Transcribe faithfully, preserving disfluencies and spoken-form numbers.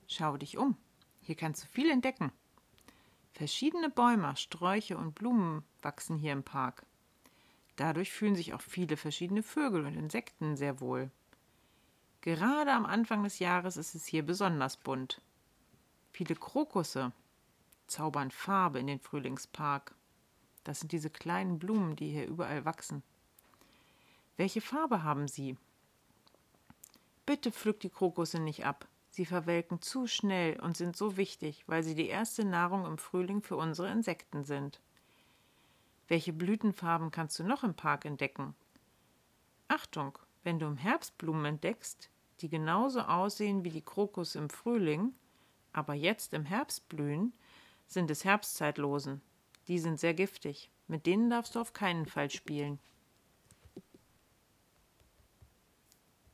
Schau dich um. Hier kannst du viel entdecken. Verschiedene Bäume, Sträucher und Blumen wachsen hier im Park. Dadurch fühlen sich auch viele verschiedene Vögel und Insekten sehr wohl. Gerade am Anfang des Jahres ist es hier besonders bunt. Viele Krokusse zaubern Farbe in den Frühlingspark. Das sind diese kleinen Blumen, die hier überall wachsen. Welche Farbe haben sie? Bitte pflück die Krokusse nicht ab. Sie verwelken zu schnell und sind so wichtig, weil sie die erste Nahrung im Frühling für unsere Insekten sind. Welche Blütenfarben kannst du noch im Park entdecken? Achtung, wenn du im Herbst Blumen entdeckst, die genauso aussehen wie die Krokusse im Frühling, aber jetzt im Herbst blühen, sind es Herbstzeitlosen. Die sind sehr giftig. Mit denen darfst du auf keinen Fall spielen.